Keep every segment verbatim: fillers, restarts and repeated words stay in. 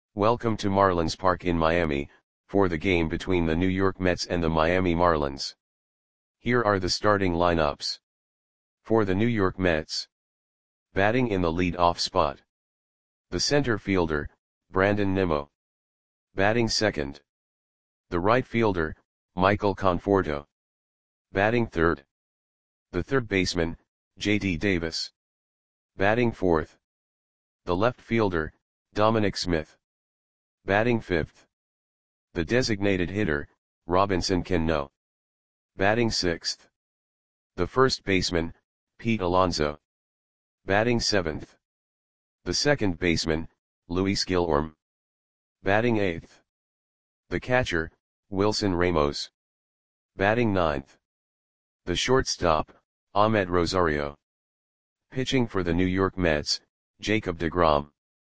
Welcome to Marlins Park in Miami, for the game between the New York Mets and the Miami Marlins. Here are the starting lineups. For the New York Mets. Batting in the lead-off spot. The center fielder, Brandon Nimmo. Batting second. The right fielder, Michael Conforto. Batting third. The third baseman, J D Davis. Batting fourth. The left fielder, Dominic Smith. Batting fifth. The designated hitter, Robinson Cano. Batting sixth. The first baseman, Pete Alonso. Batting seventh. The second baseman, Luis Guillorme. Batting eighth. The catcher, Wilson Ramos. Batting ninth. The shortstop, Amed Rosario. Pitching for the New York Mets, Jacob deGrom.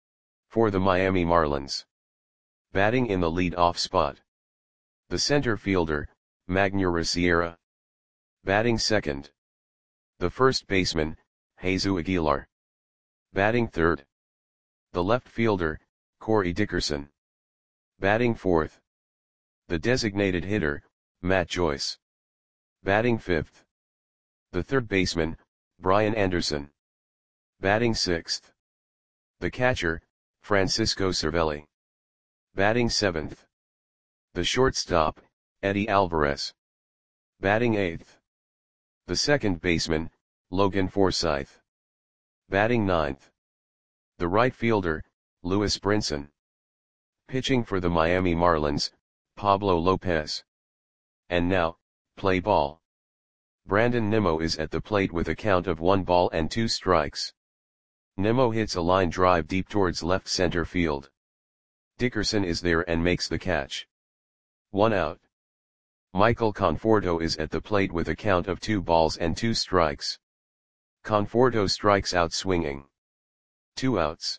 For the Miami Marlins. Batting in the lead-off spot. The center fielder, Magneuris Sierra. Batting second. The first baseman, Jesus Aguilar. Batting third. The left fielder, Corey Dickerson. Batting fourth. The designated hitter, Matt Joyce. Batting fifth. The third baseman, Brian Anderson. Batting sixth. The catcher, Francisco Cervelli. Batting seventh. The shortstop, Eddie Alvarez. Batting eighth. The second baseman, Logan Forsythe. Batting ninth. The right fielder, Lewis Brinson. Pitching for the Miami Marlins, Pablo Lopez. And now, play ball. Brandon Nimmo is at the plate with a count of one ball and two strikes. Nimmo hits a line drive deep towards left center field. Dickerson is there and makes the catch. One out. Michael Conforto is at the plate with a count of two balls and two strikes. Conforto strikes out swinging. Two outs.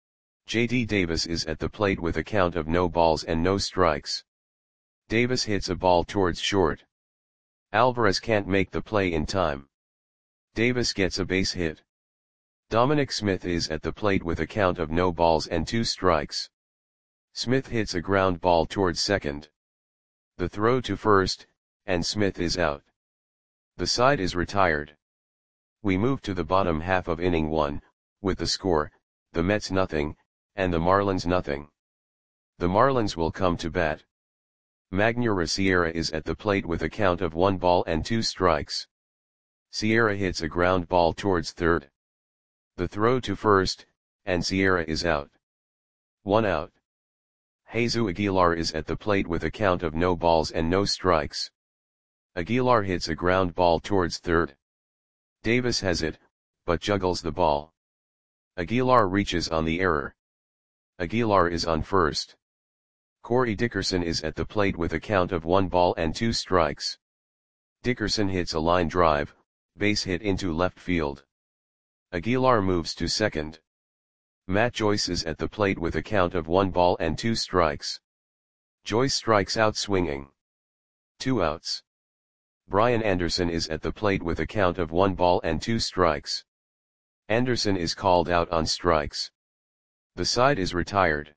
J D Davis is at the plate with a count of no balls and no strikes. Davis hits a ball towards short. Alvarez can't make the play in time. Davis gets a base hit. Dominic Smith is at the plate with a count of no balls and two strikes. Smith hits a ground ball towards second. The throw to first, and Smith is out. The side is retired. We move to the bottom half of inning one, with the score, the Mets nothing, and the Marlins nothing. The Marlins will come to bat. Magneuris Sierra is at the plate with a count of one ball and two strikes. Sierra hits a ground ball towards third. The throw to first, and Sierra is out. One out. Jesus Aguilar is at the plate with a count of no balls and no strikes. Aguilar hits a ground ball towards third. Davis has it, but juggles the ball. Aguilar reaches on the error. Aguilar is on first. Corey Dickerson is at the plate with a count of one ball and two strikes. Dickerson hits a line drive, base hit into left field. Aguilar moves to second. Matt Joyce is at the plate with a count of one ball and two strikes. Joyce strikes out swinging. Two outs. Brian Anderson is at the plate with a count of one ball and two strikes. Anderson is called out on strikes. The side is retired.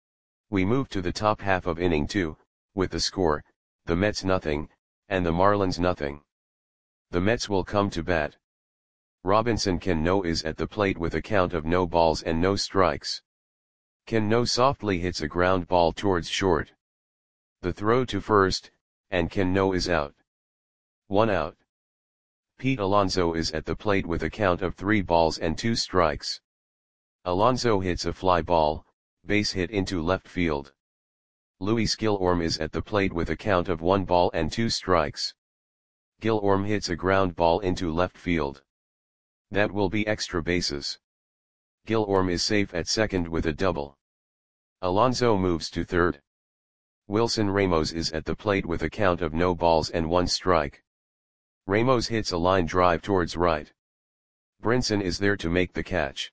We move to the top half of inning two, with the score, the Mets nothing, and the Marlins nothing. The Mets will come to bat. Robinson Cano is at the plate with a count of no balls and no strikes. Cano softly hits a ground ball towards short. The throw to first, and Cano is out. One out. Pete Alonso is at the plate with a count of three balls and two strikes. Alonso hits a fly ball, base hit into left field. Luis Guillorme is at the plate with a count of one ball and two strikes. Guillorme hits a ground ball into left field. That will be extra bases. Guillorme is safe at second with a double. Alonso moves to third. Wilson Ramos is at the plate with a count of no balls and one strike. Ramos hits a line drive towards right. Brinson is there to make the catch.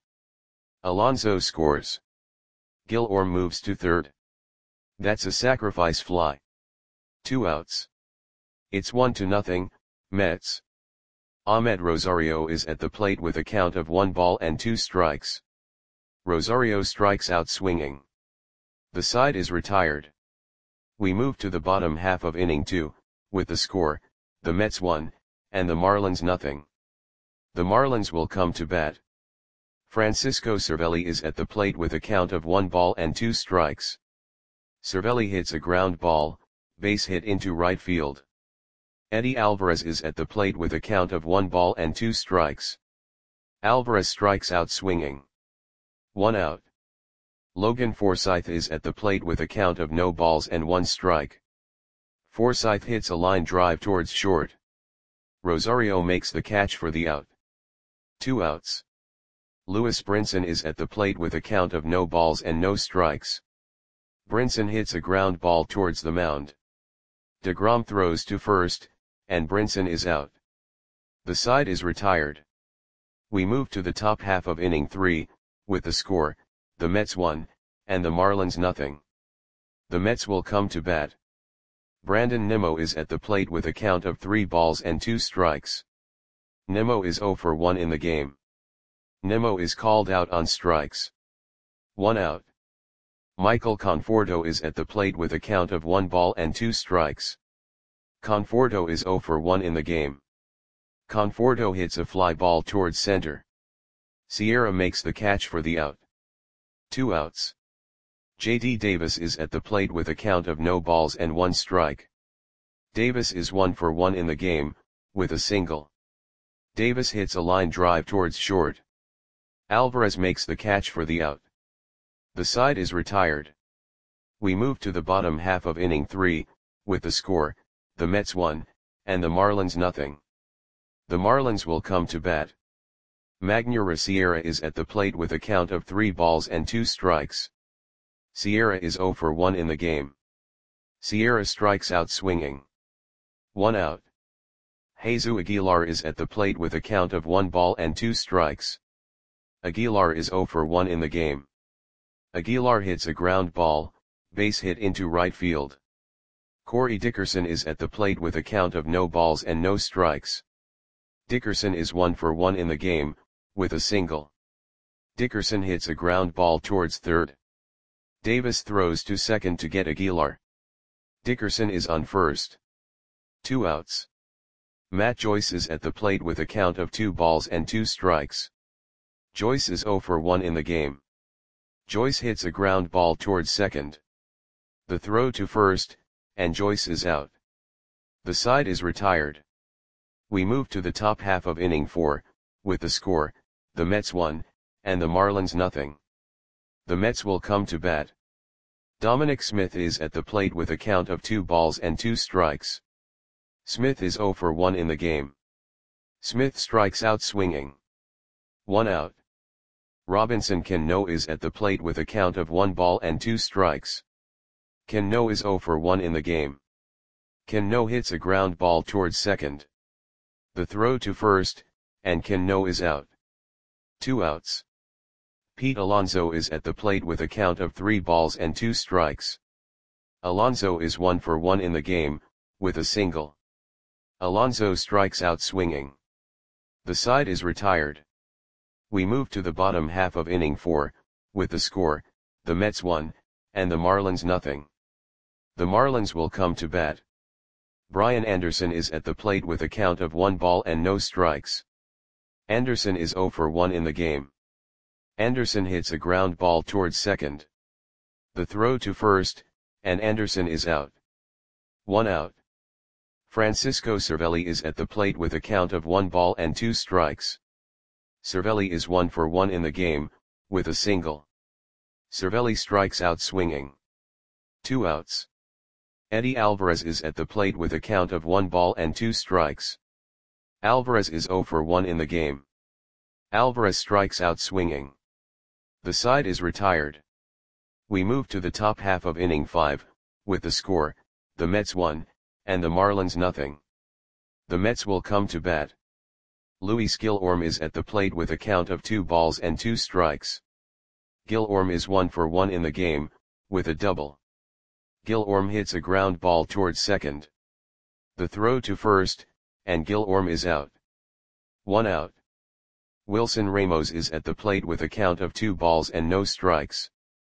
Alonso scores. Guillorme moves to third. That's a sacrifice fly. Two outs. It's one to nothing, Mets. Amed Rosario is at the plate with a count of one ball and two strikes. Rosario strikes out swinging. The side is retired. We move to the bottom half of inning two, with the score, the Mets one, and the Marlins nothing. The Marlins will come to bat. Francisco Cervelli is at the plate with a count of one ball and two strikes. Cervelli hits a ground ball, base hit into right field. Eddie Alvarez is at the plate with a count of one ball and two strikes. Alvarez strikes out swinging. One out. Logan Forsythe is at the plate with a count of no balls and one strike. Forsythe hits a line drive towards short. Rosario makes the catch for the out. Two outs. Lewis Brinson is at the plate with a count of no balls and no strikes. Brinson hits a ground ball towards the mound. DeGrom throws to first, and Brinson is out. The side is retired. We move to the top half of inning three, with the score, the Mets one, and the Marlins nothing. The Mets will come to bat. Brandon Nimmo is at the plate with a count of three balls and two strikes. Nimmo is zero for one in the game. Nimmo is called out on strikes. One out. Michael Conforto is at the plate with a count of one ball and two strikes. Conforto is zero for one in the game. Conforto hits a fly ball towards center. Sierra makes the catch for the out. Two outs. J D Davis is at the plate with a count of no balls and one strike. Davis is one for one in the game, with a single. Davis hits a line drive towards short. Alvarez makes the catch for the out. The side is retired. We move to the bottom half of inning three, with the score, the Mets one, and the Marlins nothing. The Marlins will come to bat. Magneuris Sierra is at the plate with a count of three balls and two strikes. Sierra is zero for one in the game. Sierra strikes out swinging. One out. Jesus Aguilar is at the plate with a count of one ball and two strikes. Aguilar is zero for one in the game. Aguilar hits a ground ball, base hit into right field. Corey Dickerson is at the plate with a count of no balls and no strikes. Dickerson is one for one in the game, with a single. Dickerson hits a ground ball towards third. Davis throws to second to get Aguilar. Dickerson is on first. Two outs. Matt Joyce is at the plate with a count of two balls and two strikes. Joyce is zero for one in the game. Joyce hits a ground ball towards second. The throw to first, and Joyce is out. The side is retired. We move to the top half of inning four, with the score, the Mets one, and the Marlins nothing. The Mets will come to bat. Dominic Smith is at the plate with a count of two balls and two strikes. Smith is zero for one in the game. Smith strikes out swinging. One out. Robinson Cano is at the plate with a count of one ball and two strikes. Cano is zero for one in the game. Cano hits a ground ball towards second. The throw to first, and Cano is out. Two outs. Pete Alonso is at the plate with a count of three balls and two strikes. Alonso is one for one in the game, with a single. Alonso strikes out swinging. The side is retired. We move to the bottom half of inning four, with the score, the Mets one, and the Marlins nothing. The Marlins will come to bat. Brian Anderson is at the plate with a count of one ball and no strikes. Anderson is zero for one in the game. Anderson hits a ground ball towards second. The throw to first, and Anderson is out. One out. Francisco Cervelli is at the plate with a count of one ball and two strikes. Cervelli is one for one in the game, with a single. Cervelli strikes out swinging. Two outs. Eddie Alvarez is at the plate with a count of one ball and two strikes. Alvarez is zero for one in the game. Alvarez strikes out swinging. The side is retired. We move to the top half of inning five, with the score, the Mets one, and the Marlins nothing. The Mets will come to bat. Luis Gilorm is at the plate with a count of two balls and two strikes. Gilorm is one for one in the game, with a double. Gilorm hits a ground ball towards second. The throw to first, and Gilorm is out. One out. Wilson Ramos is at the plate with a count of two balls and no strikes.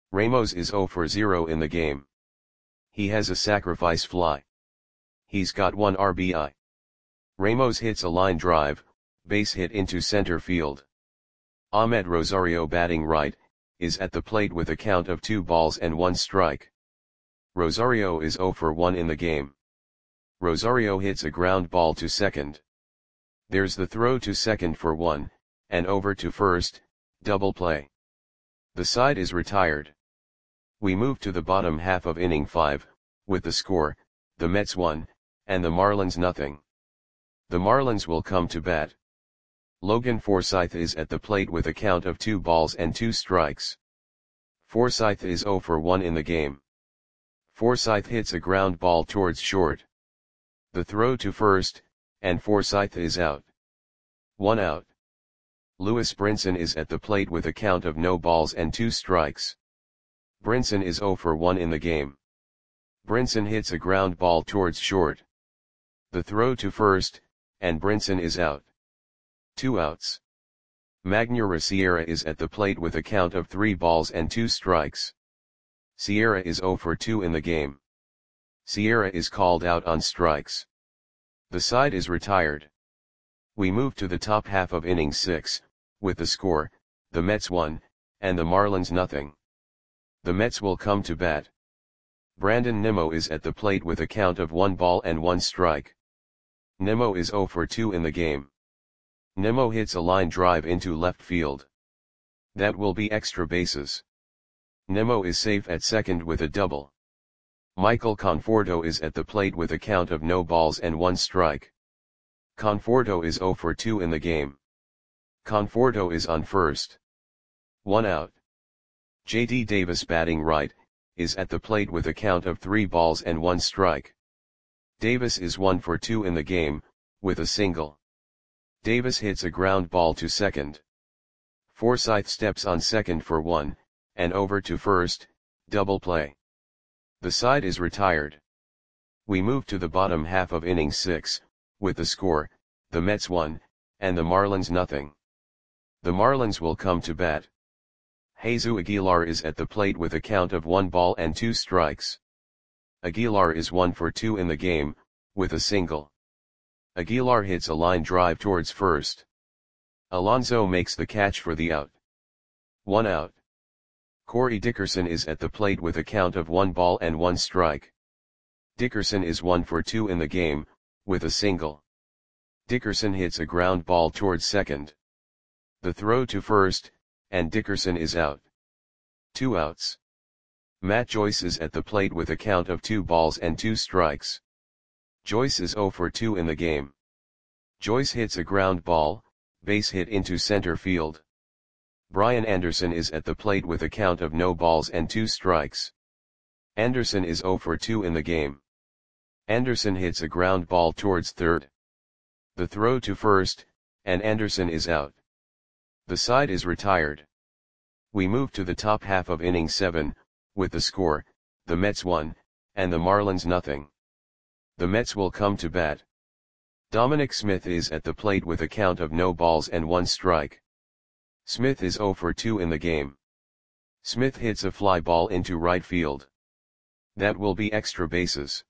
Ramos is zero for zero in the game. He has a sacrifice fly. He's got one R B I. Ramos hits a line drive, base hit into center field. Ahmed Rosario, batting right, is at the plate with a count of two balls and one strike. Rosario is zero for one in the game. Rosario hits a ground ball to second. There's the throw to second for one, and over to first, double play. The side is retired. We move to the bottom half of inning five, with the score, the Mets one, and the Marlins nothing. The Marlins will come to bat. Logan Forsythe is at the plate with a count of two balls and two strikes. Forsythe is zero for one in the game. Forsythe hits a ground ball towards short. The throw to first, and Forsythe is out. One out. Lewis Brinson is at the plate with a count of no balls and two strikes. Brinson is zero for one in the game. Brinson hits a ground ball towards short. The throw to first, and Brinson is out. Two outs. Magneuris Sierra is at the plate with a count of three balls and two strikes. Sierra is zero for two in the game. Sierra is called out on strikes. The side is retired. We move to the top half of inning six, with the score, the Mets one, and the Marlins nothing. The Mets will come to bat. Brandon Nimmo is at the plate with a count of one ball and one strike. Nimmo is zero for two in the game. Nimmo hits a line drive into left field. That will be extra bases. Nimmo is safe at second with a double. Michael Conforto is at the plate with a count of no balls and one strike. Conforto is zero for two in the game. Conforto is on first. One out. J D Davis, batting right, is at the plate with a count of three balls and one strike. Davis is one for two in the game, with a single. Davis hits a ground ball to second. Forsythe steps on second for one, and over to first, double play. The side is retired. We move to the bottom half of inning six, with the score, the Mets one, and the Marlins nothing. The Marlins will come to bat. Jesus Aguilar is at the plate with a count of one ball and two strikes. Aguilar is one for two in the game, with a single. Aguilar hits a line drive towards first. Alonso makes the catch for the out. One out. Corey Dickerson is at the plate with a count of one ball and one strike. Dickerson is one for two in the game, with a single. Dickerson hits a ground ball towards second. The throw to first, and Dickerson is out. Two outs. Matt Joyce is at the plate with a count of two balls and two strikes. Joyce is zero for two in the game. Joyce hits a ground ball, base hit into center field. Brian Anderson is at the plate with a count of no balls and two strikes. Anderson is zero for two in the game. Anderson hits a ground ball towards third. The throw to first, and Anderson is out. The side is retired. We move to the top half of inning seven, with the score, the Mets one, and the Marlins nothing. The Mets will come to bat. Dominic Smith is at the plate with a count of no balls and one strike. Smith is zero for two in the game. Smith hits a fly ball into right field. That will be extra bases.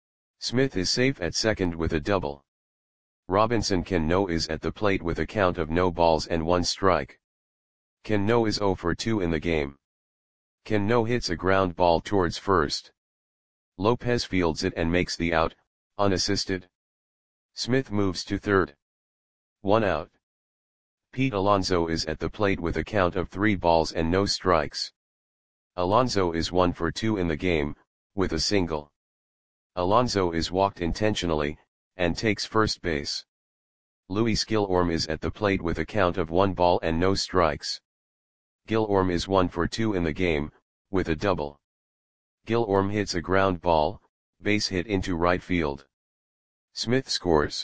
Smith is safe at second with a double. Robinson Cano is at the plate with a count of no balls and one strike. Cano is zero for two in the game. Cano hits a ground ball towards first. Lopez fields it and makes the out, unassisted. Smith moves to third. One out. Pete Alonso is at the plate with a count of three balls and no strikes. Alonso is one for two in the game, with a single. Alonso is walked intentionally, and takes first base. Luis Gilorm is at the plate with a count of one ball and no strikes. Gilorm is one for two in the game, with a double. Gilorm hits a ground ball, base hit into right field. Smith scores.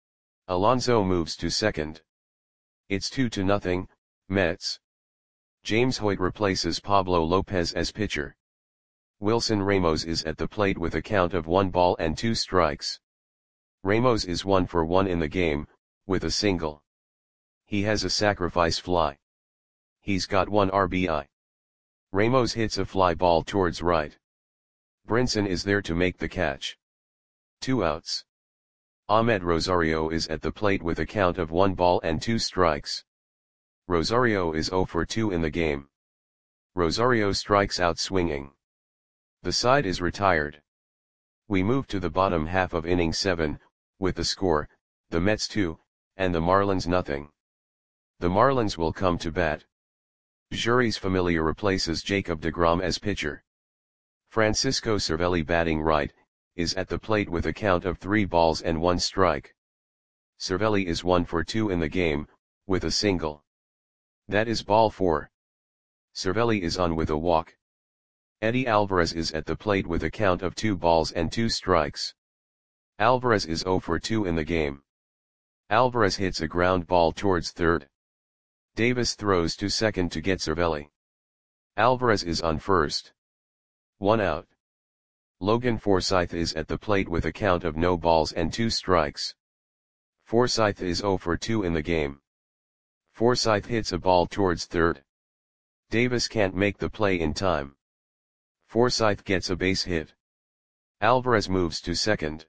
Alonso moves to second. It's two to nothing, Mets. James Hoyt replaces Pablo Lopez as pitcher. Wilson Ramos is at the plate with a count of one ball and two strikes. Ramos is one for one in the game, with a single. He has a sacrifice fly. He's got one R B I. Ramos hits a fly ball towards right. Brinson is there to make the catch. Two outs. Ahmed Rosario is at the plate with a count of one ball and two strikes. Rosario is zero for two in the game. Rosario strikes out swinging. The side is retired. We move to the bottom half of inning seven, with the score, the Mets two, and the Marlins nothing. The Marlins will come to bat. Jeurys Familia replaces Jacob deGrom as pitcher. Francisco Cervelli, batting right, is at the plate with a count of three balls and one strike. Cervelli is one for two in the game, with a single. That is ball four. Cervelli is on with a walk. Eddie Alvarez is at the plate with a count of two balls and two strikes. Alvarez is zero for two in the game. Alvarez hits a ground ball towards third. Davis throws to second to get Cervelli. Alvarez is on first. One out. Logan Forsythe is at the plate with a count of no balls and two strikes. Forsythe is zero for two in the game. Forsythe hits a ball towards third. Davis can't make the play in time. Forsythe gets a base hit. Alvarez moves to second.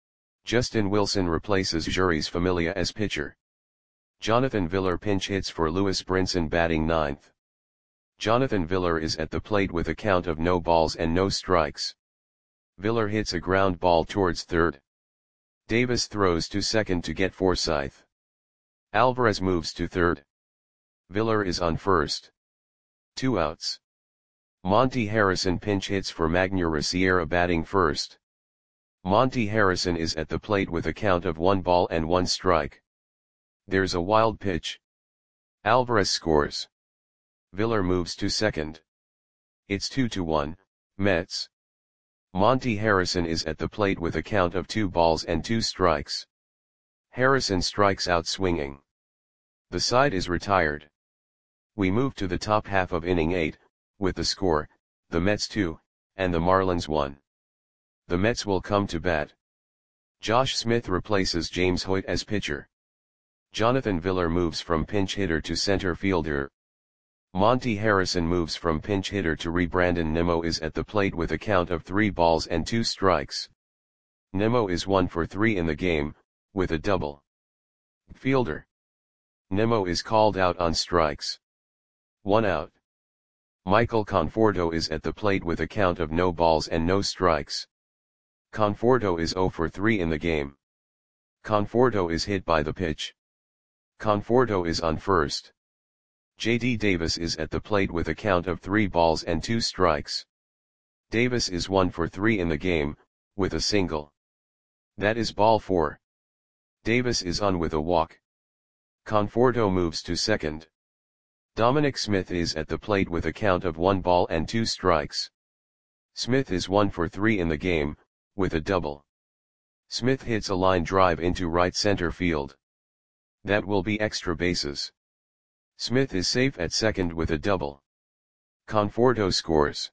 Justin Wilson replaces Jeurys Familia as pitcher. Jonathan Villar pinch hits for Lewis Brinson, batting ninth. Jonathan Villar is at the plate with a count of no balls and no strikes. Villar hits a ground ball towards third. Davis throws to second to get Forsythe. Alvarez moves to third. Villar is on first. Two outs. Monty Harrison pinch hits for Magneuris Sierra, batting first. Monty Harrison is at the plate with a count of one ball and one strike. There's a wild pitch. Alvarez scores. Villar moves to second. It's two to one, Mets. Monty Harrison is at the plate with a count of two balls and two strikes. Harrison strikes out swinging. The side is retired. We move to the top half of inning eight, with the score, the Mets two, and the Marlins one. The Mets will come to bat. Josh Smith replaces James Hoyt as pitcher. Jonathan Villar moves from pinch hitter to center fielder. Monty Harrison moves from pinch hitter to re. Brandon Nimmo is at the plate with a count of three balls and two strikes. Nimmo is one for three in the game, with a double. Fielder. Nimmo is called out on strikes. One out. Michael Conforto is at the plate with a count of no balls and no strikes. Conforto is zero for three in the game. Conforto is hit by the pitch. Conforto is on first. J D Davis is at the plate with a count of three balls and two strikes. Davis is one for three in the game, with a single. That is ball four. Davis is on with a walk. Conforto moves to second. Dominic Smith is at the plate with a count of one ball and two strikes. Smith is one for three in the game, with a double. Smith hits a line drive into right center field. That will be extra bases. Smith is safe at second with a double. Conforto scores.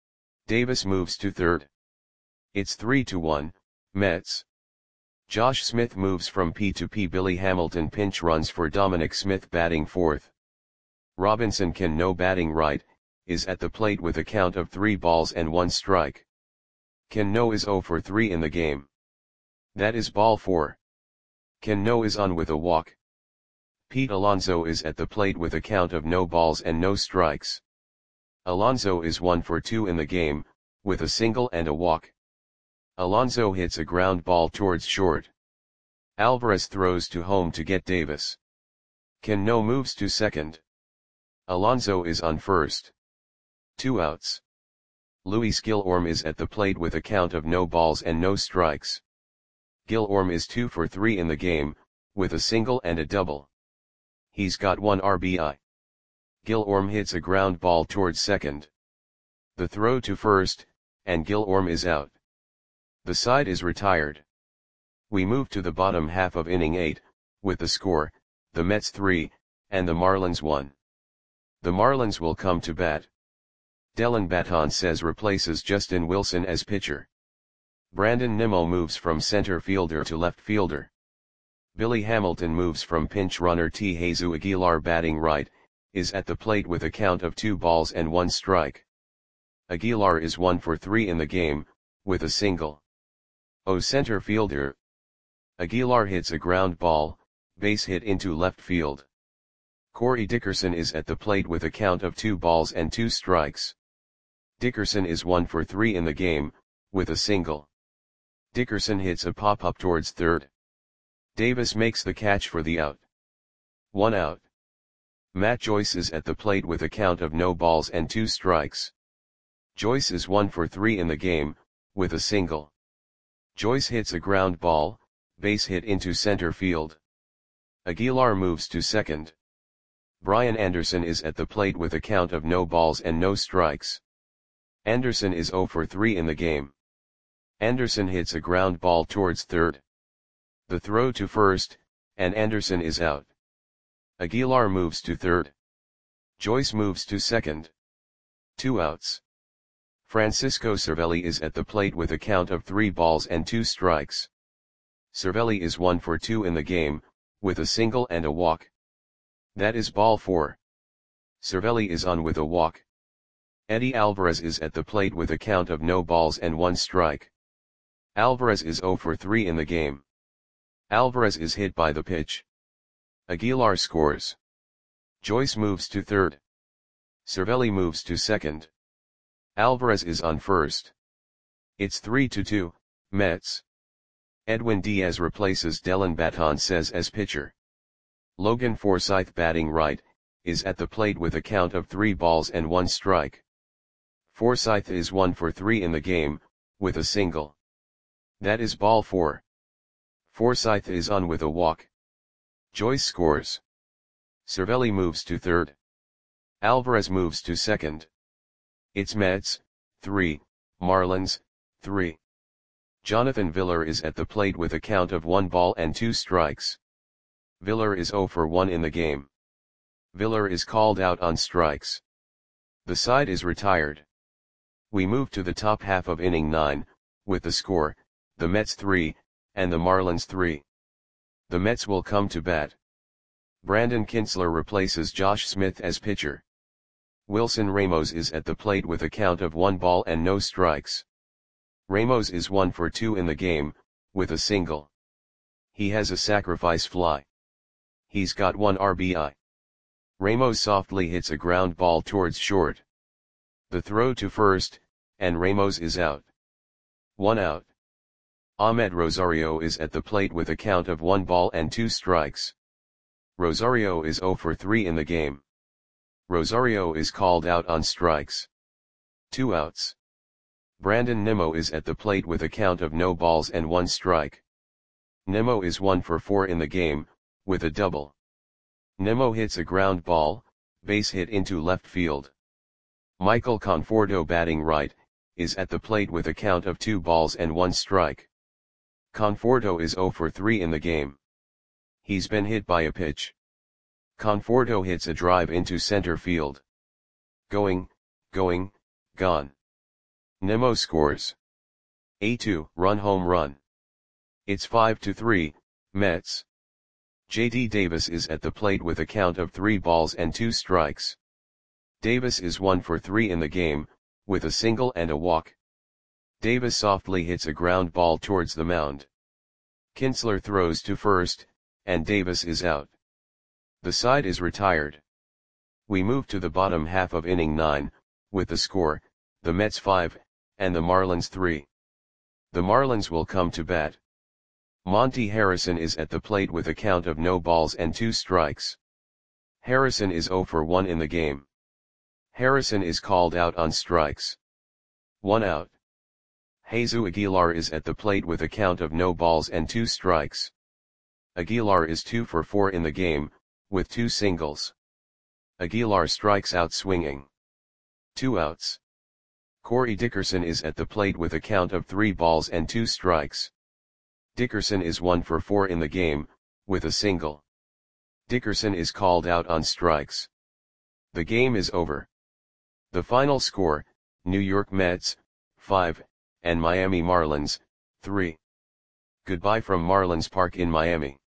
Davis moves to third. It's three to one, Mets. Josh Smith moves from P to P. Billy Hamilton pinch runs for Dominic Smith, batting fourth. Robinson Cano, batting right, is at the plate with a count of three balls and one strike. Cano is zero for three in the game. That is ball four. Cano is on with a walk. Pete Alonso is at the plate with a count of no balls and no strikes. Alonso is one for two in the game, with a single and a walk. Alonso hits a ground ball towards short. Alvarez throws to home to get Davis. Cano moves to second. Alonso is on first. Two outs. Luis Gilorm is at the plate with a count of no balls and no strikes. Gilorm is two for three in the game, with a single and a double. He's got one R B I. Gilorm hits a ground ball towards second. The throw to first, and Gilorm is out. The side is retired. We move to the bottom half of inning eight, with the score, the Mets three, and the Marlins one. The Marlins will come to bat. Dellin Betances replaces Justin Wilson as pitcher. Brandon Nimmo moves from center fielder to left fielder. Billy Hamilton moves from pinch runner to Jesus Aguilar, batting right, is at the plate with a count of two balls and one strike. Aguilar is one for three in the game, with a single. O center fielder. Aguilar hits a ground ball, base hit into left field. Corey Dickerson is at the plate with a count of two balls and two strikes. Dickerson is one for three in the game, with a single. Dickerson hits a pop-up towards third. Davis makes the catch for the out. One out. Matt Joyce is at the plate with a count of no balls and two strikes. Joyce is one for three in the game, with a single. Joyce hits a ground ball, base hit into center field. Aguilar moves to second. Brian Anderson is at the plate with a count of no balls and no strikes. Anderson is zero for three in the game. Anderson hits a ground ball towards third. The throw to first, and Anderson is out. Aguilar moves to third. Joyce moves to second. Two outs. Francisco Cervelli is at the plate with a count of three balls and two strikes. Cervelli is one for two in the game, with a single and a walk. That is ball four. Cervelli is on with a walk. Eddie Alvarez is at the plate with a count of no balls and one strike. Alvarez is zero for three in the game. Alvarez is hit by the pitch. Aguilar scores. Joyce moves to third. Cervelli moves to second. Alvarez is on first. It's three to two, Mets. Edwin Diaz replaces Dellin Betances as pitcher. Logan Forsythe, batting right, is at the plate with a count of three balls and one strike. Forsythe is one for three in the game, with a single. That is ball four. Forsythe is on with a walk. Joyce scores. Cervelli moves to third. Alvarez moves to second. It's Mets, three, Marlins, three. Jonathan Villar is at the plate with a count of one ball and two strikes. Villar is zero for one in the game. Villar is called out on strikes. The side is retired. We move to the top half of inning nine, with the score, the Mets three, and the Marlins three. The Mets will come to bat. Brandon Kintzler replaces Josh Smith as pitcher. Wilson Ramos is at the plate with a count of one ball and no strikes. Ramos is one for two in the game, with a single. He has a sacrifice fly. He's got one R B I. Ramos softly hits a ground ball towards short. The throw to first, and Ramos is out. One out. Ahmed Rosario is at the plate with a count of one ball and two strikes. Rosario is zero for three in the game. Rosario is called out on strikes. Two outs. Brandon Nimmo is at the plate with a count of no balls and one strike. Nimmo is one for four in the game, with a double. Nimmo hits a ground ball, base hit into left field. Michael Conforto, batting right, is at the plate with a count of two balls and one strike. Conforto is zero for three in the game. He's been hit by a pitch. Conforto hits a drive into center field. Going, going, gone. Nimmo scores. A two-run home run. It's five to three, Mets. J D Davis is at the plate with a count of three balls and two strikes. Davis is one for three in the game, with a single and a walk. Davis softly hits a ground ball towards the mound. Kintzler throws to first, and Davis is out. The side is retired. We move to the bottom half of inning nine, with the score, the Mets five, and the Marlins three. The Marlins will come to bat. Monty Harrison is at the plate with a count of no balls and two strikes. Harrison is zero for one in the game. Harrison is called out on strikes. One out. Jesus Aguilar is at the plate with a count of no balls and two strikes. Aguilar is two for four in the game, with two singles. Aguilar strikes out swinging. Two outs. Corey Dickerson is at the plate with a count of three balls and two strikes. Dickerson is one for four in the game, with a single. Dickerson is called out on strikes. The game is over. The final score, New York Mets, five, and Miami Marlins, three. Goodbye from Marlins Park in Miami.